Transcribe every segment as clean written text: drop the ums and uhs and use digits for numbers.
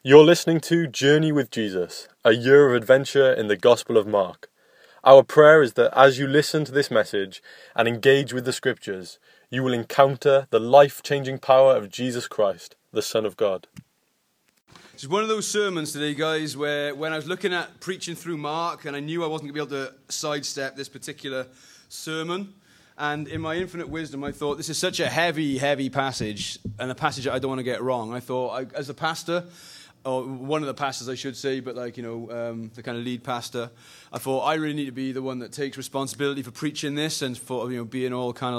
You're listening to Journey with Jesus, a year of adventure in the Gospel of Mark. Our prayer is that as you listen to this message and engage with the Scriptures, you will encounter the life-changing power of Jesus Christ, the Son of God. It's one of those sermons today, guys, where when I was looking at preaching through Mark, and I knew I wasn't going to be able to sidestep this particular sermon, and in my infinite wisdom, I thought, this is such a heavy, heavy passage, and a passage that I don't want to get wrong. I thought, as a pastor, or one of the pastors, I should say, but the kind of lead pastor, I thought I really need to be the one that takes responsibility for preaching this and for being all kind of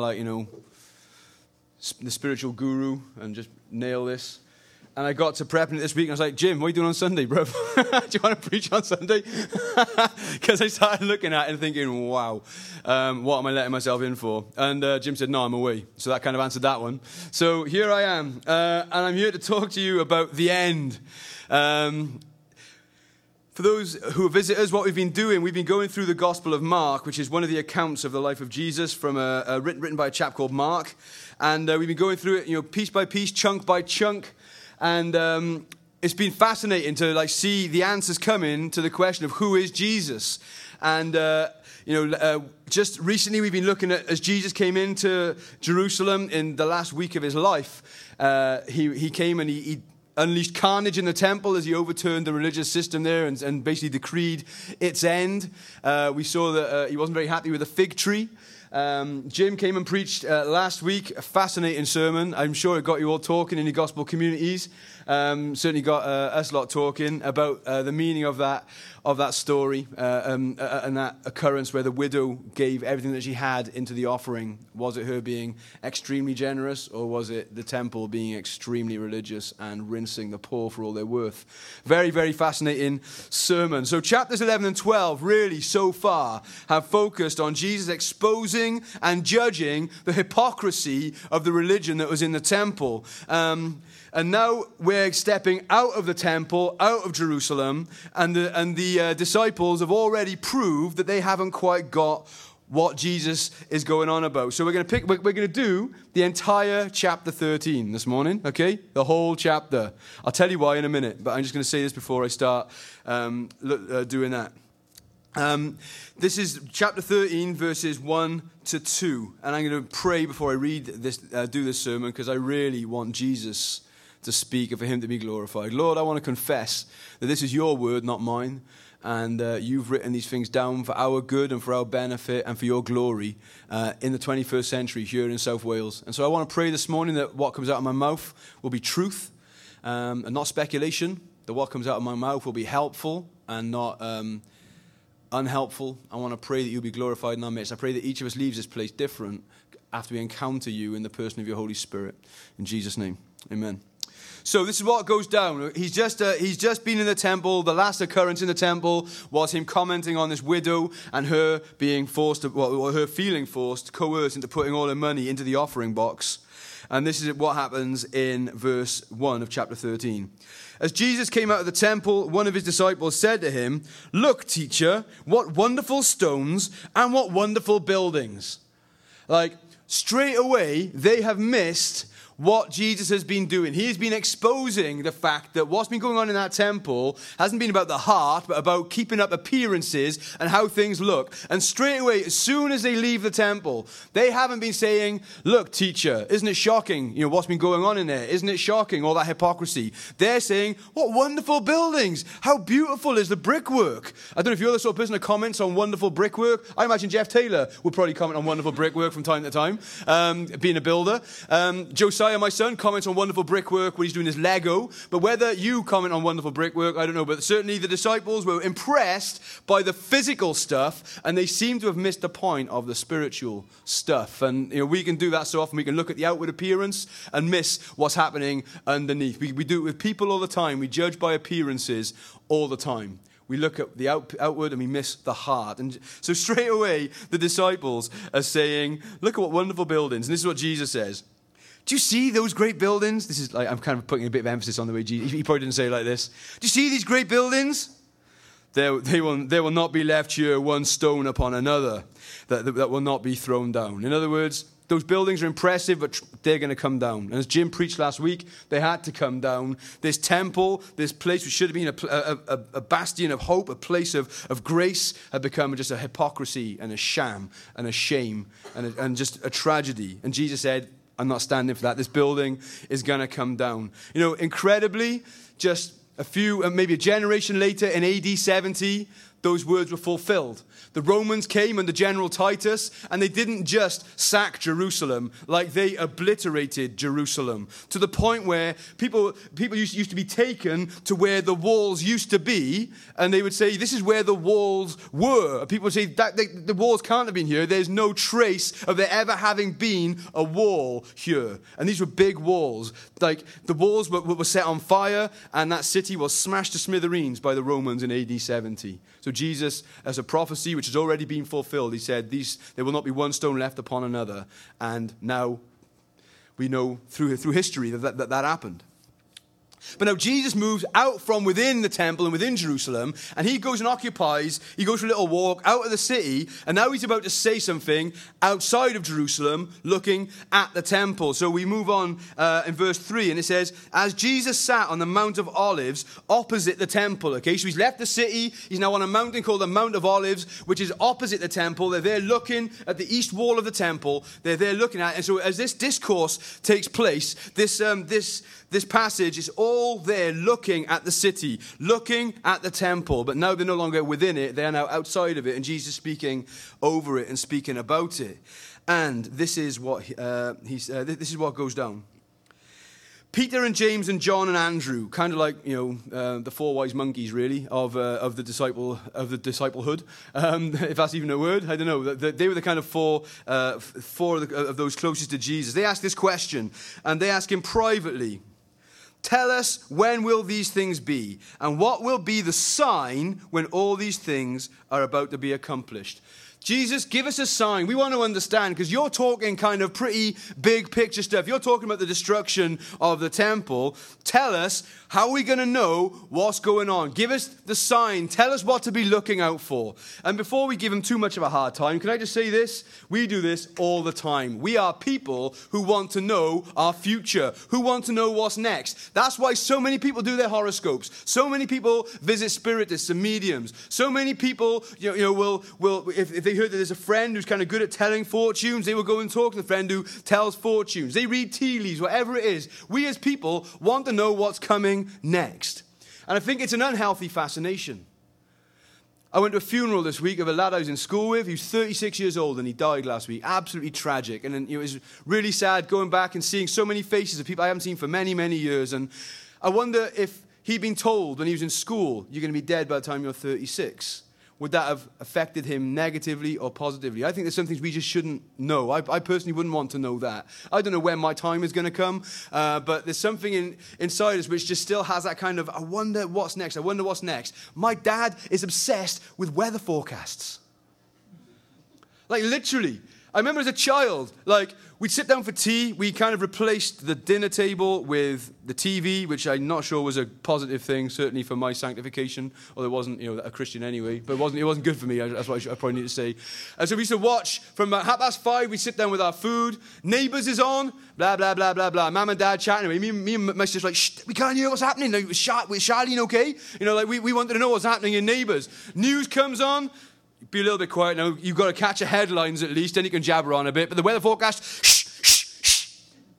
the spiritual guru and just nail this. And I got to prepping it this week, and I was like, Jim, what are you doing on Sunday, bro? Do you want to preach on Sunday? Because I started looking at it and thinking, wow, what am I letting myself in for? And Jim said, no, I'm away. So that kind of answered that one. So here I am, and I'm here to talk to you about the end. For those who are visitors, what we've been doing, we've been going through the Gospel of Mark, which is one of the accounts of the life of Jesus from written by a chap called Mark. And we've been going through it, piece by piece, chunk by chunk. And it's been fascinating to see the answers coming to the question of who is Jesus. And just recently we've been looking at as Jesus came into Jerusalem in the last week of his life. He came and he unleashed carnage in the temple as he overturned the religious system there and basically decreed its end. We saw that he wasn't very happy with the fig tree. Jim came and preached last week, a fascinating sermon. I'm sure it got you all talking in your gospel communities. Certainly got us lot talking about the meaning of that story and that occurrence where the widow gave everything that she had into the offering. Was it her being extremely generous, or was it the temple being extremely religious and rinsing the poor for all they're worth? Very, very fascinating sermon. So chapters 11 and 12 really so far have focused on Jesus exposing and judging the hypocrisy of the religion that was in the temple. And now we're stepping out of the temple, out of Jerusalem, and the disciples have already proved that they haven't quite got what Jesus is going on about. So we're going to do the entire chapter 13 this morning, okay? The whole chapter. I'll tell you why in a minute, but I'm just going to say this before I start doing that. This is chapter 13, verses 1 to 2, and I'm going to pray before I read this, do this sermon, because I really want Jesus to speak and for him to be glorified. Lord, I want to confess that this is your word, not mine, and you've written these things down for our good and for our benefit and for your glory in the 21st century here in South Wales. And so I want to pray this morning that what comes out of my mouth will be truth and not speculation, that what comes out of my mouth will be helpful and not unhelpful. I want to pray that you'll be glorified in our midst. I pray that each of us leaves this place different after we encounter you in the person of your Holy Spirit. In Jesus' name, amen. So this is what goes down. He's just been in the temple. The last occurrence in the temple was him commenting on this widow and her being forced, or her feeling forced, coerced into putting all her money into the offering box. And this is what happens in verse 1 of chapter 13. As Jesus came out of the temple, one of his disciples said to him, "Look, teacher, what wonderful stones and what wonderful buildings." Straight away, they have missed what Jesus has been doing. He has been exposing the fact that what's been going on in that temple hasn't been about the heart, but about keeping up appearances and how things look. And straight away, as soon as they leave the temple, they haven't been saying, "Look, teacher, isn't it shocking, what's been going on in there? Isn't it shocking, all that hypocrisy?" They're saying, "What wonderful buildings! How beautiful is the brickwork!" I don't know if you're the sort of person that comments on wonderful brickwork. I imagine Jeff Taylor would probably comment on wonderful brickwork from time to time, being a builder. Josiah, my son, comments on wonderful brickwork when he's doing his Lego. But whether you comment on wonderful brickwork, I don't know. But certainly the disciples were impressed by the physical stuff, and they seem to have missed the point of the spiritual stuff. And we can do that so often. We can look at the outward appearance and miss what's happening underneath. We do it with people all the time. We judge by appearances all the time. We look at the outward and we miss the heart. And so straight away, the disciples are saying, "Look at what wonderful buildings." And this is what Jesus says. "Do you see those great buildings?" This is I'm kind of putting a bit of emphasis on the way Jesus. He probably didn't say it like this. "Do you see these great buildings? They will not be left here one stone upon another, that will not be thrown down." In other words, Those buildings are impressive, but they're going to come down. And as Jim preached last week, they had to come down. This temple, this place which should have been a bastion of hope, a place of grace, had become just a hypocrisy and a sham and a shame and just a tragedy. And Jesus said, I'm not standing for that. This building is going to come down. You know, incredibly, just maybe a generation later in AD 70, those words were fulfilled. The Romans came under General Titus, and they didn't just sack Jerusalem, like they obliterated Jerusalem, to the point where people used to be taken to where the walls used to be, and they would say, this is where the walls were. People would say, the walls can't have been here. There's no trace of there ever having been a wall here. And these were big walls. Like, the walls were set on fire, and that city was smashed to smithereens by the Romans in AD 70. So Jesus, as a prophecy which has already been fulfilled, he said, there will not be one stone left upon another. And now we know through history that happened. But now Jesus moves out from within the temple and within Jerusalem, and he goes for a little walk out of the city, and now he's about to say something outside of Jerusalem, looking at the temple. So we move on in verse 3, and it says, as Jesus sat on the Mount of Olives opposite the temple. Okay, so he's left the city, he's now on a mountain called the Mount of Olives, which is opposite the temple. They're there looking at the east wall of the temple. They're there looking at it. And so as this discourse takes place, this passage is all there looking at the city, looking at the temple. But now they're no longer within it. They are now outside of it. And Jesus speaking over it and speaking about it. And this is what this is what goes down. Peter and James and John and Andrew, kind of like, the four wise monkeys, really, of the disciplehood, if that's even a word. I don't know. They were the kind of four of those closest to Jesus. They ask this question, and they ask him privately, tell us, when will these things be? And what will be the sign when all these things are about to be accomplished? Jesus, give us a sign. We want to understand, because you're talking kind of pretty big picture stuff. You're talking about the destruction of the temple. Tell us, how are we going to know what's going on? Give us the sign. Tell us what to be looking out for. And before we give him too much of a hard time, can I just say this? We do this all the time. We are people who want to know our future, who want to know what's next. That's why so many people do their horoscopes. So many people visit spiritists and mediums. So many people, will if they heard that there's a friend who's kind of good at telling fortunes, they will go and talk to the friend who tells fortunes. They read tea leaves, whatever it is. We as people want to know what's coming next. And I think it's an unhealthy fascination. I went to a funeral this week of a lad I was in school with. He was 36 years old and he died last week. Absolutely tragic. And it was really sad going back and seeing so many faces of people I haven't seen for many, many years. And I wonder if he'd been told when he was in school, you're going to be dead by the time you're 36. Would that have affected him negatively or positively? I think there's some things we just shouldn't know. I personally wouldn't want to know that. I don't know when my time is going to come, but there's something inside us which just still has that kind of, I wonder what's next, I wonder what's next. My dad is obsessed with weather forecasts. Like, literally. I remember as a child, we'd sit down for tea. We kind of replaced the dinner table with the TV, which I'm not sure was a positive thing, certainly for my sanctification, although it wasn't, a Christian anyway. But it wasn't good for me. That's what I probably need to say. And so we used to watch from about 5:30. We sit down with our food. Neighbours is on. Blah blah blah blah blah. Mum and Dad chatting. Me and my sister shh, we can't hear what's happening. With Charlene, okay? We wanted to know what's happening in Neighbours. News comes on. Be a little bit quiet now. You've got to catch the headlines at least, then you can jabber on a bit. But the weather forecast, shh, shh, shh.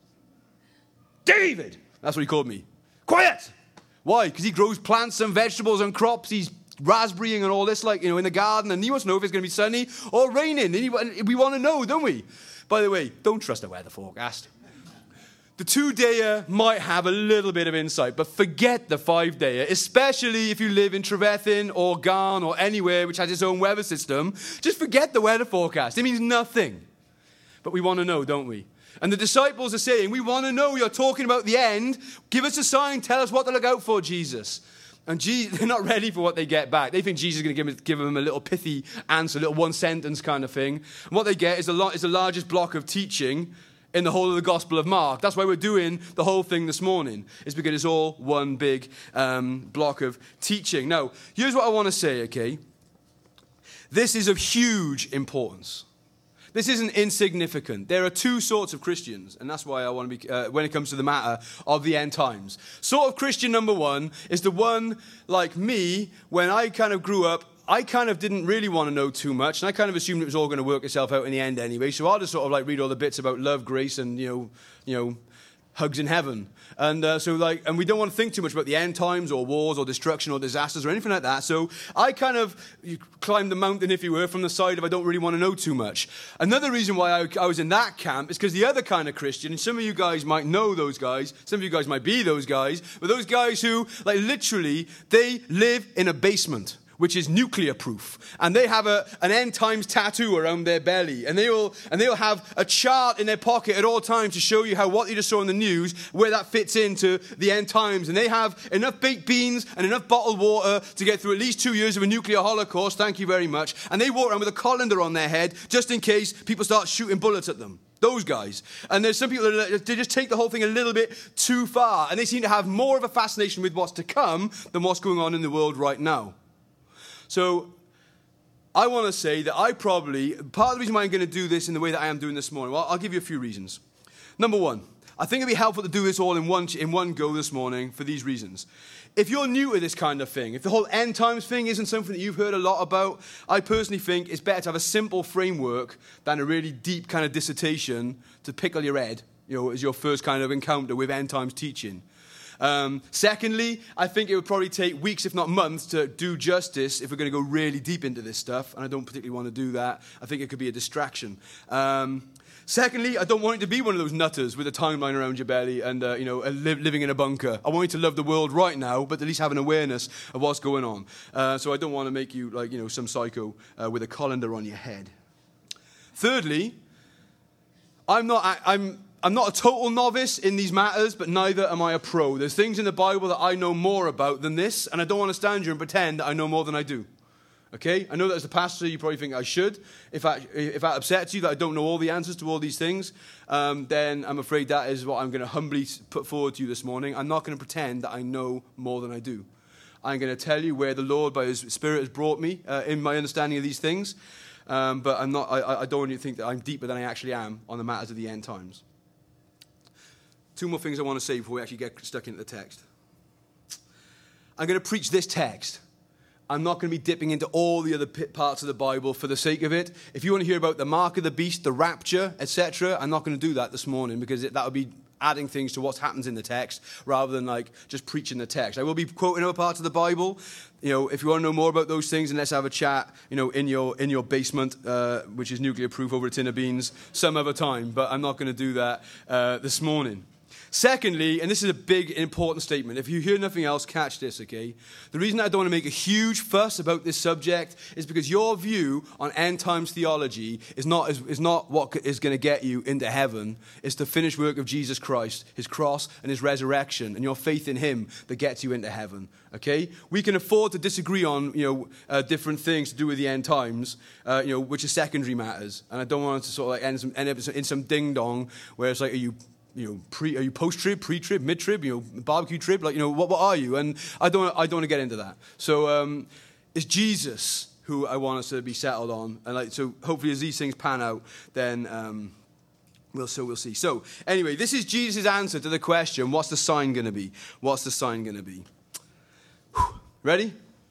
David! That's what he called me. Quiet! Why? Because he grows plants and vegetables and crops. He's raspberrying and all this, in the garden. And he wants to know if it's going to be sunny or raining. And we want to know, don't we? By the way, don't trust the weather forecast. The 2-dayer might have a little bit of insight, but forget the 5-dayer, especially if you live in Trevethin or Garn or anywhere which has its own weather system. Just forget the weather forecast. It means nothing. But we want to know, don't we? And the disciples are saying, we want to know, you're talking about the end. Give us a sign. Tell us what to look out for, Jesus. And they're not ready for what they get back. They think Jesus is going to give them a little pithy answer, a little one-sentence kind of thing. And what they get is the largest block of teaching in the whole of the Gospel of Mark. That's why we're doing the whole thing this morning. It's because it's all one big block of teaching. Now, here's what I want to say, okay? This is of huge importance. This isn't insignificant. There are two sorts of Christians, and that's why I want to be, when it comes to the matter of the end times. Sort of Christian number one is the one like me, when I kind of grew up, I kind of didn't really want to know too much, and I kind of assumed it was all going to work itself out in the end anyway, so I'll just sort of like read all the bits about love, grace, and, you know, hugs in heaven. And and we don't want to think too much about the end times or wars or destruction or disasters or anything like that. So I kind of climbed the mountain, if you were, from the side of I don't really want to know too much. Another reason why I was in that camp is because the other kind of Christian, and some of you guys might know those guys, some of you guys might be those guys, but those guys who, like, literally, they live in a basement, which is nuclear proof, and they have an end times tattoo around their belly, and they'll have a chart in their pocket at all times to show you how what you just saw in the news, where that fits into the end times, and they have enough baked beans and enough bottled water to get through at least 2 years of a nuclear holocaust, thank you very much, and they walk around with a colander on their head just in case people start shooting bullets at them. Those guys. And there's some people that they just take the whole thing a little bit too far, and they seem to have more of a fascination with what's to come than what's going on in the world right now. So I want to say that part of the reason why I'm going to do this in the way that I am doing this morning, well, I'll give you a few reasons. Number one, I think it'd be helpful to do this all in one go this morning for these reasons. If you're new to this kind of thing, if the whole end times thing isn't something that you've heard a lot about, I personally think it's better to have a simple framework than a really deep kind of dissertation to pickle your head, as your first kind of encounter with end times teaching. Secondly, I think it would probably take weeks, if not months, to do justice if we're going to go really deep into this stuff, and I don't particularly want to do that. I think it could be a distraction. Secondly, I don't want you to be one of those nutters with a timeline around your belly and living in a bunker. I want you to love the world right now, but at least have an awareness of what's going on. So I don't want to make you some psycho with a colander on your head. Thirdly, I'm not a total novice in these matters, but neither am I a pro. There's things in the Bible that I know more about than this, and I don't want to stand here and pretend that I know more than I do. Okay? I know that as a pastor, you probably think I should. If that upsets you that I don't know all the answers to all these things, then I'm afraid that is what I'm going to humbly put forward to you this morning. I'm not going to pretend that I know more than I do. I'm going to tell you where the Lord, by His Spirit, has brought me in my understanding of these things, but I'm not. I don't want you to think that I'm deeper than I actually am on the matters of the end times. Two more things I want to say before we actually get stuck into the text. I'm going to preach this text. I'm not going to be dipping into all the other parts of the Bible for the sake of it. If you want to hear about the mark of the beast, the rapture, etc., I'm not going to do that this morning because that would be adding things to what happens in the text rather than just preaching the text. I will be quoting other parts of the Bible. If you want to know more about those things, then let's have a chat, in your basement, which is nuclear proof over a tin of beans, some other time. But I'm not going to do that this morning. Secondly, and this is a big, important statement. If you hear nothing else, catch this, okay? The reason I don't want to make a huge fuss about this subject is because your view on end times theology is not what is going to get you into heaven. It's the finished work of Jesus Christ, His cross and His resurrection, and your faith in Him that gets you into heaven, okay? We can afford to disagree on, different things to do with the end times, which are secondary matters. And I don't want it to sort of end up in some ding-dong where it's like, are you post-trib, pre-trib, mid-trib, barbecue trib? What are you? And I don't want to get into that. So it's Jesus who I want us to be settled on. And so hopefully as these things pan out, then we'll see. So anyway, this is Jesus' answer to the question, what's the sign going to be? What's the sign going to be? Ready?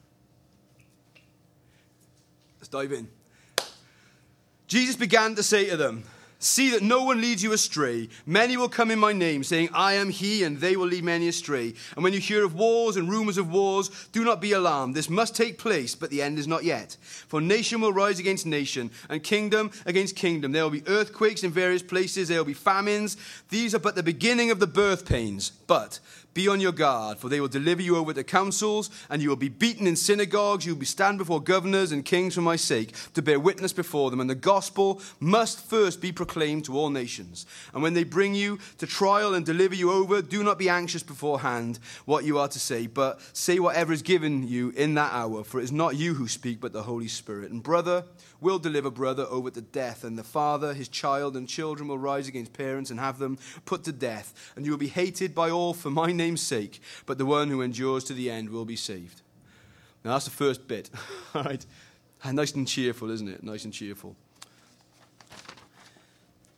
Let's dive in. Jesus began to say to them, "See that no one leads you astray. Many will come in my name, saying, 'I am he,' and they will lead many astray. And when you hear of wars and rumors of wars, do not be alarmed. This must take place, but the end is not yet. For nation will rise against nation, and kingdom against kingdom. There will be earthquakes in various places. There will be famines. These are but the beginning of the birth pains. But be on your guard, for they will deliver you over to councils, and you will be beaten in synagogues. You will stand before governors and kings for my sake, to bear witness before them. And the gospel must first be proclaimed to all nations. And when they bring you to trial and deliver you over, do not be anxious beforehand what you are to say, but say whatever is given you in that hour. For it is not you who speak, but the Holy Spirit. And brother will deliver brother over to death, and the father, his child, and children will rise against parents and have them put to death. And you will be hated by all for my name's sake, but the one who endures to the end will be saved." Now that's the first bit. All right. Nice and cheerful, isn't it? Nice and cheerful.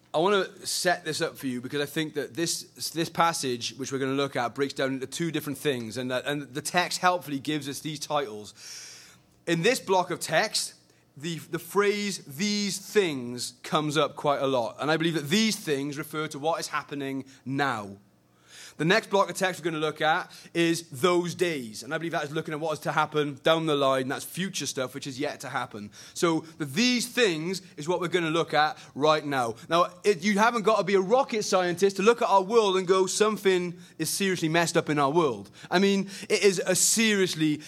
I want to set this up for you because I think that this passage, which we're going to look at, breaks down into two different things, and the text helpfully gives us these titles. In this block of text, the phrase "these things" comes up quite a lot, and I believe that these things refer to what is happening now. The next block of text we're going to look at is those days. And I believe that is looking at what is to happen down the line. And that's future stuff, which is yet to happen. So these things is what we're going to look at right now. Now, you haven't got to be a rocket scientist to look at our world and go, something is seriously messed up in our world. I mean, it is a seriously,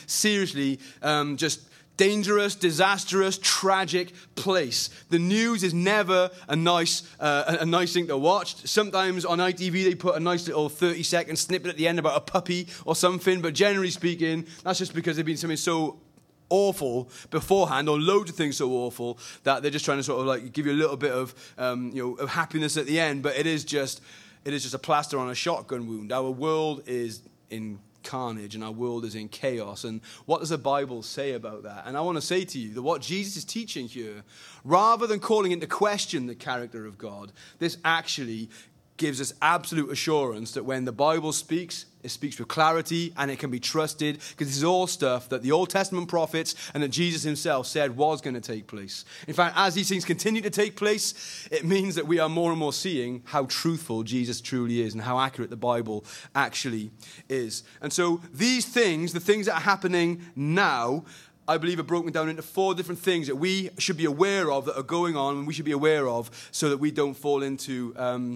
just dangerous, disastrous, tragic place. The news is never a nice thing to watch. Sometimes on ITV they put a nice little 30-second snippet at the end about a puppy or something, but generally speaking, that's just because there's been something so awful beforehand, or loads of things so awful that they're just trying to sort of like give you a little bit of of happiness at the end. But it is just a plaster on a shotgun wound. Our world is in carnage and our world is in chaos. And what does the Bible say about that? And I want to say to you that what Jesus is teaching here, rather than calling into question the character of God, this actually gives us absolute assurance that when the Bible speaks, it speaks with clarity and it can be trusted, because this is all stuff that the Old Testament prophets and that Jesus himself said was going to take place. In fact, as these things continue to take place, it means that we are more and more seeing how truthful Jesus truly is and how accurate the Bible actually is. And so these things, the things that are happening now, I believe are broken down into four different things that we should be aware of that are going on, and we should be aware of so that we don't fall into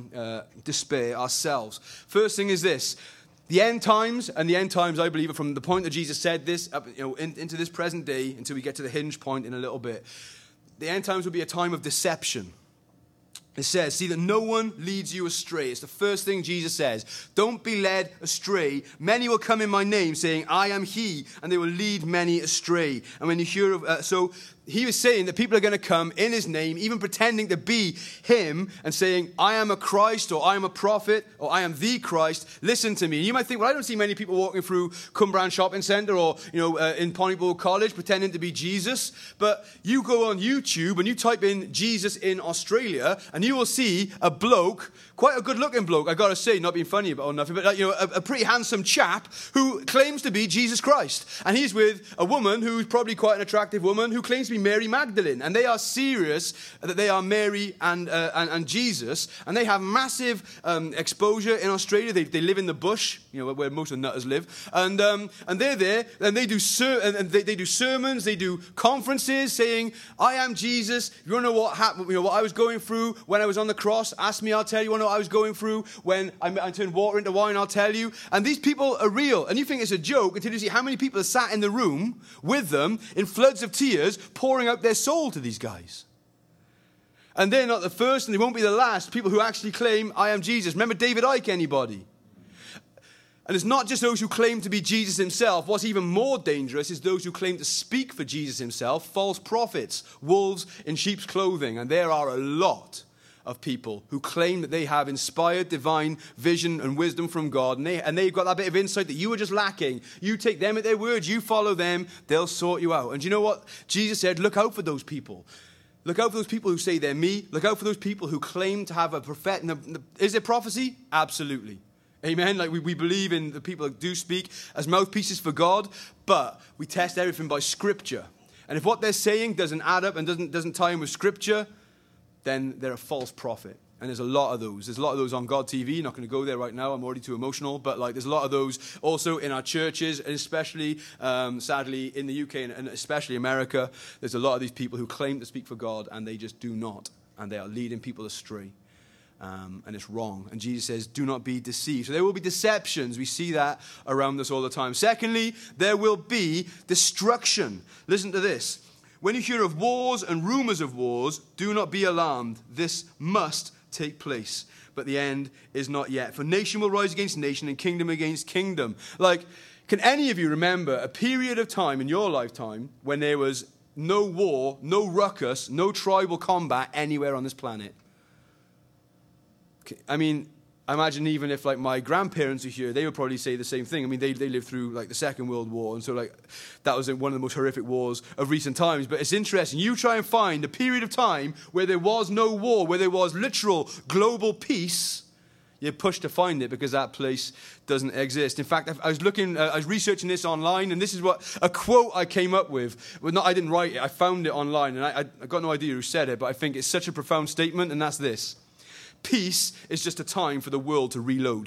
despair ourselves. First thing is this: the end times, and the end times, I believe, are from the point that Jesus said this up, into this present day, until we get to the hinge point in a little bit. The end times will be a time of deception. It says, see that no one leads you astray. It's the first thing Jesus says. Don't be led astray. Many will come in my name saying, I am he, and they will lead many astray. And when you hear of, so he was saying that people are going to come in his name, even pretending to be him, and saying, I am a Christ, or I am a prophet, or I am the Christ. Listen to me. And you might think, well, I don't see many people walking through Cumbrian Shopping Centre or, in Pontypool College pretending to be Jesus. But you go on YouTube and you type in Jesus in Australia, and you will see a bloke, quite a good-looking bloke, I got to say, not being funny about or nothing, but a pretty handsome chap who claims to be Jesus Christ. And he's with a woman who's probably quite an attractive woman who claims to be Mary Magdalene. And they are serious that they are Mary and Jesus. And they have massive exposure in Australia. They live in the bush, where most of the nutters live. And they're there, and they do sermons, they do conferences saying, I am Jesus. You want to know what happened, what I was going through when I was on the cross? Ask me, I'll tell you. You want to know what I was going through when I turned water into wine? I'll tell you. And these people are real. And you think it's a joke until you see how many people are sat in the room with them in floods of tears, pouring out their soul to these guys. And they're not the first, and they won't be the last people who actually claim, I am Jesus. Remember David Icke, anybody? And it's not just those who claim to be Jesus himself. What's even more dangerous is those who claim to speak for Jesus himself, false prophets, wolves in sheep's clothing. And there are a lot of people who claim that they have inspired divine vision and wisdom from God, and they've got that bit of insight that you were just lacking. You take them at their word, you follow them, they'll sort you out. And you know what? Jesus said, look out for those people. Look out for those people who say they're me. Look out for those people who claim to have a prophet. Is there prophecy? Absolutely. Amen. Like we believe in the people that do speak as mouthpieces for God, but we test everything by Scripture. And if what they're saying doesn't add up and doesn't tie in with Scripture, then they're a false prophet. And there's a lot of those. There's a lot of those on God TV. Not going to go there right now. I'm already too emotional. But there's a lot of those also in our churches, and especially, sadly, in the UK and especially America. There's a lot of these people who claim to speak for God, and they just do not. And they are leading people astray. And it's wrong. And Jesus says, do not be deceived. So there will be deceptions. We see that around us all the time. Secondly, there will be destruction. Listen to this. When you hear of wars and rumors of wars, do not be alarmed. This must take place. But the end is not yet. For nation will rise against nation and kingdom against kingdom. Can any of you remember a period of time in your lifetime when there was no war, no ruckus, no tribal combat anywhere on this planet? I mean, I imagine even if like my grandparents are here, they would probably say the same thing. I mean, they lived through like the Second World War, and so like that was one of the most horrific wars of recent times. But it's interesting. You try and find a period of time where there was no war, where there was literal global peace. You're pushed to find it because that place doesn't exist. In fact, I was researching this online, and this is what a quote I came up with. Well, I didn't write it. I found it online, and I got no idea who said it, but I think it's such a profound statement, and that's this. Peace is just a time for the world to reload.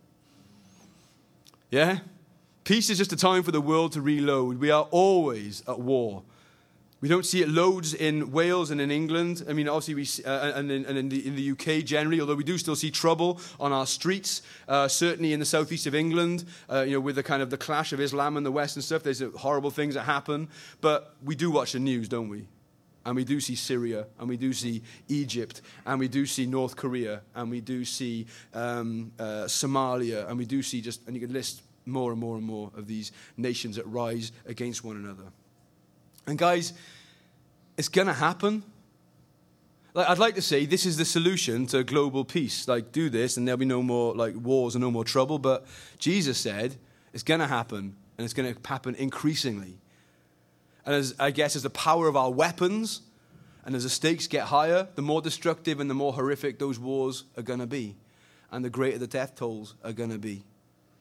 Yeah? Peace is just a time for the world to reload. We are always at war. We don't see it loads in Wales and in England. I mean, obviously, and in the UK generally, although we do still see trouble on our streets, certainly in the southeast of England, with the kind of the clash of Islam and the West and stuff. There's horrible things that happen. But we do watch the news, don't we? And we do see Syria, and we do see Egypt, and we do see North Korea, and we do see Somalia, and we do see and you can list more and more and more of these nations that rise against one another. And guys, it's going to happen. Like, I'd like to say this is the solution to global peace. Like, do this, and there'll be no more like wars and no more trouble. But Jesus said it's going to happen, and it's going to happen increasingly. And as the power of our weapons and as the stakes get higher, the more destructive and the more horrific those wars are going to be. And the greater the death tolls are going to be.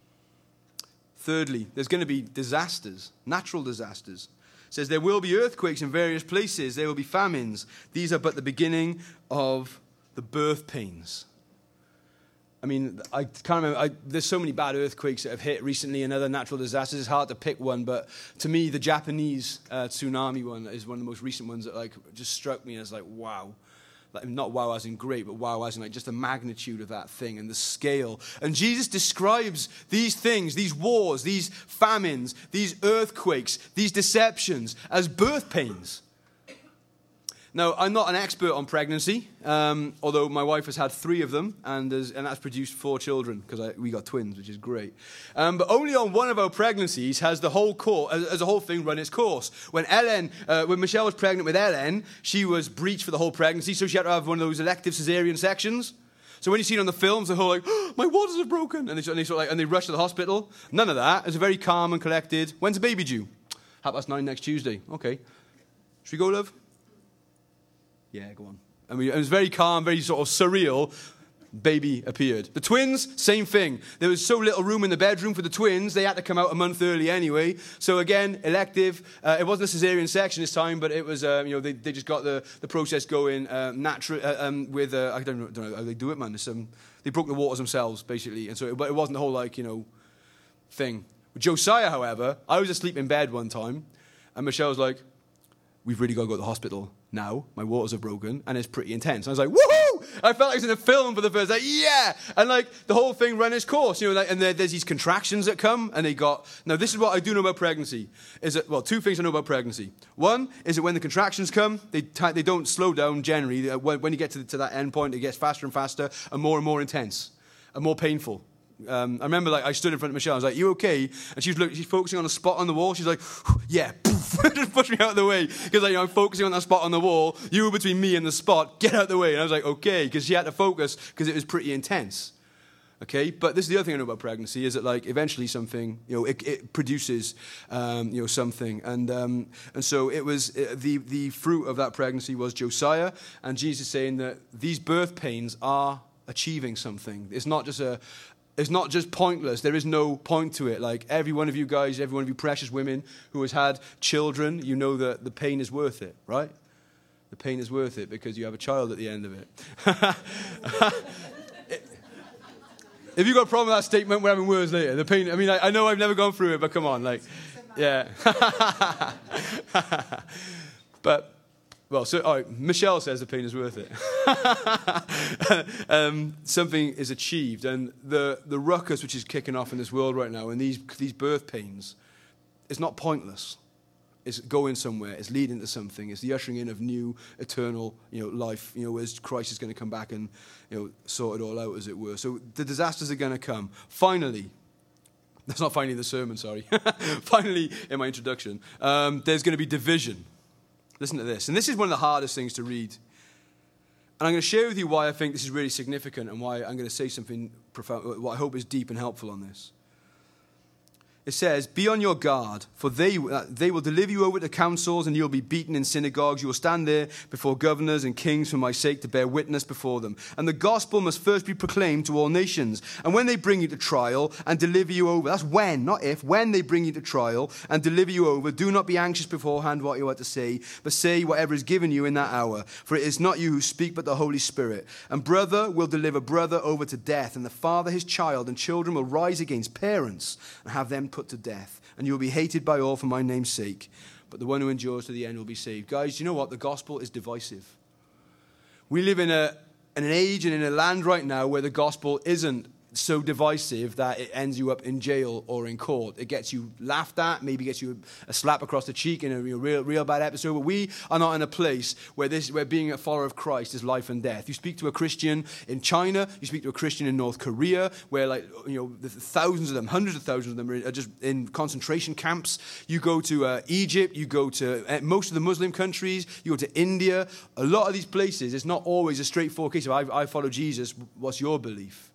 Thirdly, there's going to be disasters, natural disasters. It says there will be earthquakes in various places. There will be famines. These are but the beginning of the birth pains. I mean, I can't remember. There's so many bad earthquakes that have hit recently and other natural disasters. It's hard to pick one, but to me, the Japanese tsunami one is one of the most recent ones that like just struck me as like, wow. Like, not wow as in great, but wow as in like just the magnitude of that thing and the scale. And Jesus describes these things, these wars, these famines, these earthquakes, these deceptions as birth pains. Now, I'm not an expert on pregnancy, although my wife has had 3 of them, and that's produced 4 children, because we got twins, which is great. But only on one of our pregnancies has the whole thing run its course. When Michelle was pregnant with Ellen, she was breached for the whole pregnancy, so she had to have one of those elective cesarean sections. So when you see it on the films, they're all like, oh, my waters have broken, and they rush to the hospital. None of that. It's very calm and collected. When's the baby due? 9:30 next Tuesday. Okay. Should we go, love? Yeah, go on. I mean, it was very calm, very sort of surreal. Baby appeared. The twins, same thing. There was so little room in the bedroom for the twins, they had to come out a month early anyway. So again, elective. It wasn't a cesarean section this time, but it was, they just got the process going natural with, I don't know how they do it, man. They broke the waters themselves, basically. And so, but it wasn't the whole, thing. With Josiah, however, I was asleep in bed one time, and Michelle was like, we've really got to go to the hospital now. My waters are broken, and it's pretty intense. And I was like, woohoo! I felt like I was in a film for the first time. Yeah! And the whole thing ran its course. And there's these contractions that come, and now this is what I do know about pregnancy. Is that, 2 things I know about pregnancy. One is that when the contractions come, they don't slow down generally. When you get to that end point, it gets faster and faster, and more intense, and more painful. I remember, I stood in front of Michelle. I was like, "You okay?" And she's focusing on a spot on the wall. She's like, "Yeah," just push me out of the way because I'm focusing on that spot on the wall. You were between me and the spot. Get out of the way. And I was like, "Okay," because she had to focus because it was pretty intense. Okay, but this is the other thing I know about pregnancy is that eventually something it produces something, and so it was the fruit of that pregnancy was Josiah, and Jesus saying that these birth pains are achieving something. It's not just pointless. There is no point to it. Every one of you guys, every one of you precious women who has had children, you know that the pain is worth it, right? The pain is worth it because you have a child at the end of it. If you've got a problem with that statement, we're having words later. The pain, I know I've never gone through it, but come on, yeah. But... Well, so all right, Michelle says the pain is worth it. Something is achieved, and the ruckus which is kicking off in this world right now, and these birth pains, it's not pointless. It's going somewhere. It's leading to something. It's the ushering in of new eternal, life. As Christ is going to come back and sort it all out, as it were. So the disasters are going to come. Finally. That's not finally in the sermon. Sorry. Finally, in my introduction, there's going to be division. Listen to this. And this is one of the hardest things to read. And I'm going to share with you why I think this is really significant and why I'm going to say something profound, what I hope is deep and helpful on this. It says, be on your guard, for they will deliver you over to councils, and you'll be beaten in synagogues. You will stand there before governors and kings for my sake to bear witness before them. And the gospel must first be proclaimed to all nations. And when they bring you to trial and deliver you over, that's when, not if, when they bring you to trial and deliver you over, do not be anxious beforehand what you are to say, but say whatever is given you in that hour. For it is not you who speak, but the Holy Spirit. And brother will deliver brother over to death, and the father his child, and children will rise against parents and have them put to death, and you will be hated by all for my name's sake, but the one who endures to the end will be saved. Guys, you know what? The gospel is divisive. We live in an age and in a land right now where the gospel isn't so divisive that it ends you up in jail or in court. It gets you laughed at, maybe gets you a slap across the cheek in a real bad episode. But we are not in a place where being a follower of Christ is life and death. You speak to a Christian in China, you speak to a Christian in North Korea, where thousands of them, hundreds of thousands of them are just in concentration camps. You go to Egypt, you go to most of the Muslim countries, you go to India. A lot of these places, it's not always a straightforward case of I follow Jesus, what's your belief?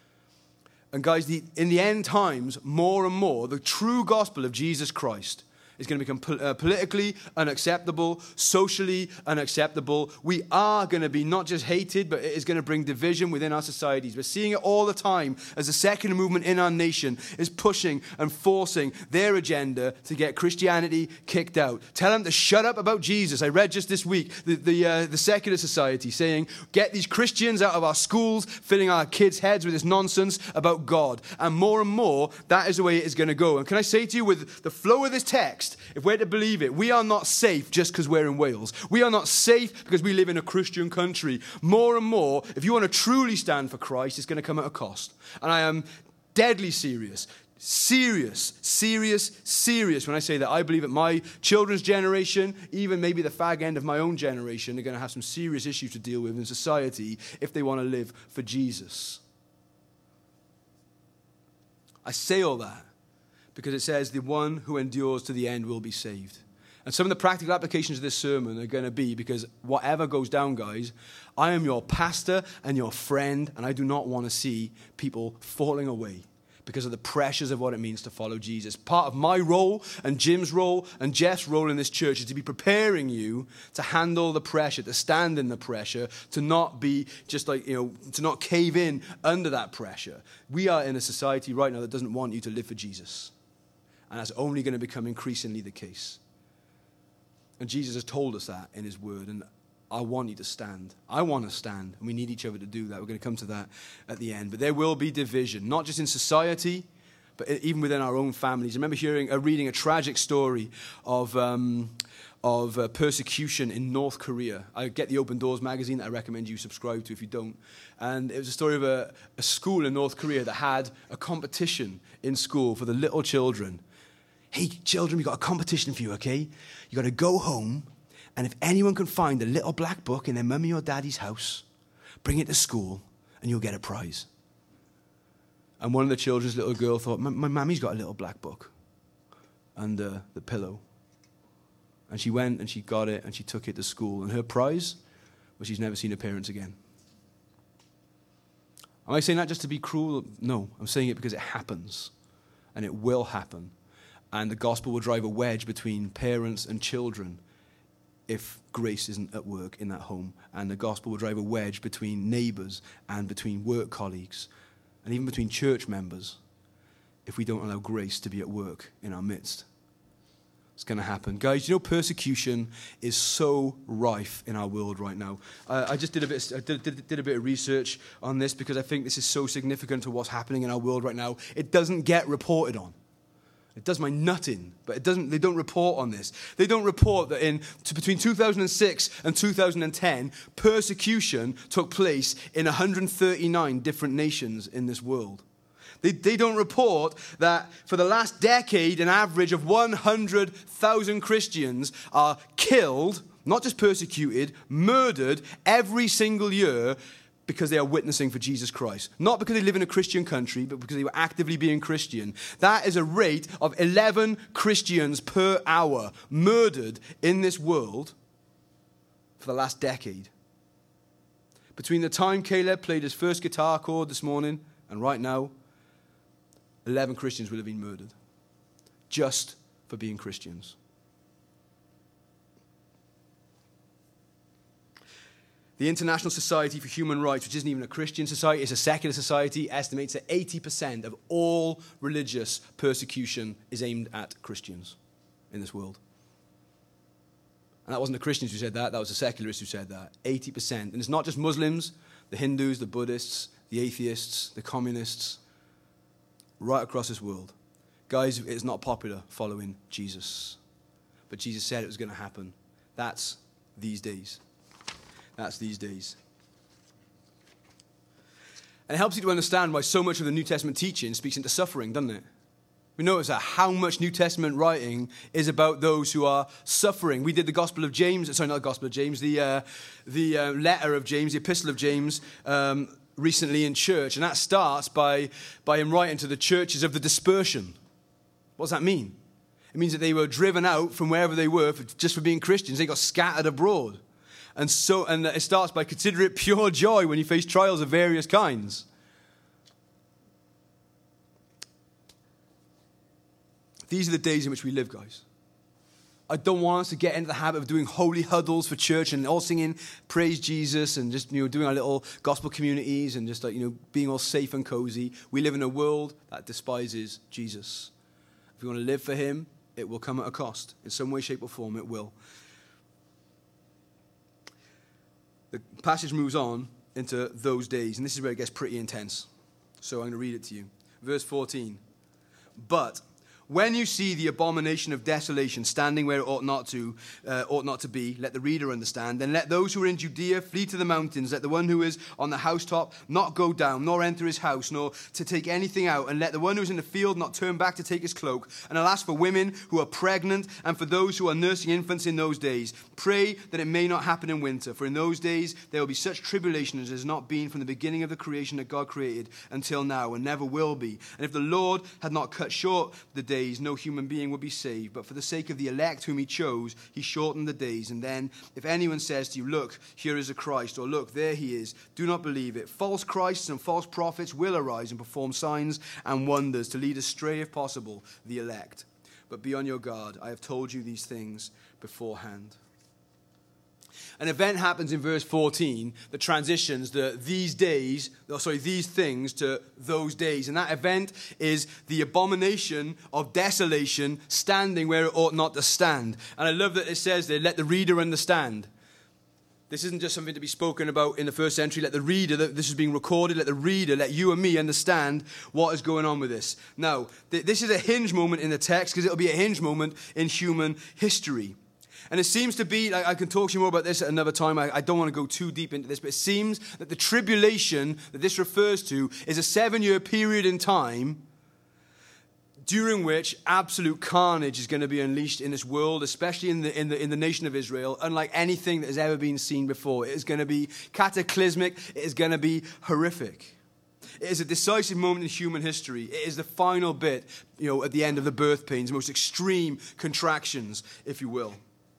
And guys, in the end times, more and more, the true gospel of Jesus Christ is going to become politically unacceptable, socially unacceptable. We are going to be not just hated, but it is going to bring division within our societies. We're seeing it all the time as the secular movement in our nation is pushing and forcing their agenda to get Christianity kicked out. Tell them to shut up about Jesus. I read just this week the secular society saying, get these Christians out of our schools, filling our kids' heads with this nonsense about God. And more, that is the way it is going to go. And can I say to you, with the flow of this text, if we're to believe it, we are not safe just because we're in Wales. We are not safe because we live in a Christian country. More and more, if you want to truly stand for Christ, it's going to come at a cost. And I am deadly serious when I say that. I believe that my children's generation, even maybe the fag end of my own generation, are going to have some serious issues to deal with in society if they want to live for Jesus. I say all that because it says the one who endures to the end will be saved. And some of the practical applications of this sermon are going to be, because whatever goes down, guys, I am your pastor and your friend, and I do not want to see people falling away because of the pressures of what it means to follow Jesus. Part of my role and Jim's role and Jeff's role in this church is to be preparing you to handle the pressure, to stand in the pressure, to not be just to not cave in under that pressure. We are in a society right now that doesn't want you to live for Jesus. And that's only going to become increasingly the case. And Jesus has told us that in his word. And I want you to stand. I want to stand. And we need each other to do that. We're going to come to that at the end. But there will be division, not just in society, but even within our own families. I remember reading a tragic story of persecution in North Korea. I get the Open Doors magazine that I recommend you subscribe to if you don't. And it was a story of a school in North Korea that had a competition in school for the little children. Hey, children, we've got a competition for you, okay? You got to go home, and if anyone can find a little black book in their mummy or daddy's house, bring it to school, and you'll get a prize. And one of the children's little girl thought, my mummy's got a little black book under the pillow. And she went and she got it and she took it to school. And her prize was she's never seen her parents again. Am I saying that just to be cruel? No, I'm saying it because it happens. And it will happen. And the gospel will drive a wedge between parents and children if grace isn't at work in that home. And the gospel will drive a wedge between neighbors and between work colleagues and even between church members if we don't allow grace to be at work in our midst. It's going to happen. Guys, you know, persecution is so rife in our world right now. I just did a bit of research on this because I think this is so significant to what's happening in our world right now. It doesn't get reported on. It does my nut in, but they don't report on this. They don't report that between 2006 and 2010, persecution took place in 139 different nations in this world. They don't report that for the last decade, an average of 100,000 Christians are killed, not just persecuted, murdered every single year because they are witnessing for Jesus Christ. Not because they live in a Christian country, but because they were actively being Christian. That is a rate of 11 Christians per hour murdered in this world for the last decade. Between the time Caleb played his first guitar chord this morning and right now, 11 Christians will have been murdered just for being Christians. The International Society for Human Rights, which isn't even a Christian society, it's a secular society, estimates that 80% of all religious persecution is aimed at Christians in this world. And that wasn't the Christians who said that was the secularists who said that. 80%. And it's not just Muslims, the Hindus, the Buddhists, the atheists, the communists, right across this world. Guys, it's not popular following Jesus. But Jesus said it was going to happen. That's these days. That's these days. And it helps you to understand why so much of the New Testament teaching speaks into suffering, doesn't it? We notice that how much New Testament writing is about those who are suffering. We did the Gospel of James, sorry, not the Gospel of James, the letter of James, the Epistle of James, recently in church. And that starts by him writing to the churches of the dispersion. What does that mean? It means that they were driven out from wherever they were just for being Christians. They got scattered abroad. And it starts by consider it pure joy when you face trials of various kinds. These are the days in which we live, guys. I don't want us to get into the habit of doing holy huddles for church and all singing praise Jesus and just doing our little gospel communities and just being all safe and cozy. We live in a world that despises Jesus. If we want to live for him, it will come at a cost. In some way, shape, or form, it will. The passage moves on into those days, and this is where it gets pretty intense. So I'm going to read it to you. Verse 14. But when you see the abomination of desolation standing where it ought not to be, let the reader understand. Then let those who are in Judea flee to the mountains. Let the one who is on the housetop not go down, nor enter his house, nor to take anything out. And let the one who is in the field not turn back to take his cloak. And alas, for women who are pregnant and for those who are nursing infants in those days, pray that it may not happen in winter. For in those days there will be such tribulation as has not been from the beginning of the creation that God created until now, and never will be. And if the Lord had not cut short the days, no human being would be saved. But for the sake of the elect whom he chose, he shortened the days. And then, if anyone says to you, look, here is a Christ, or look, there he is, do not believe it. False Christs and false prophets will arise and perform signs and wonders to lead astray, if possible, the elect. But be on your guard. I have told you these things beforehand. An event happens in verse 14 that transitions these things to those days. And that event is the abomination of desolation standing where it ought not to stand. And I love that it says there, let the reader understand. This isn't just something to be spoken about in the first century. Let the reader, this is being recorded, let you and me understand what is going on with this. Now, this is a hinge moment in the text because it'll be a hinge moment in human history. And it seems to be, I can talk to you more about this at another time, I don't want to go too deep into this, but it seems that the tribulation that this refers to is a 7-year period in time during which absolute carnage is going to be unleashed in this world, especially in the nation of Israel, unlike anything that has ever been seen before. It is going to be cataclysmic, it is going to be horrific. It is a decisive moment in human history. It is the final bit, at the end of the birth pains, most extreme contractions, if you will.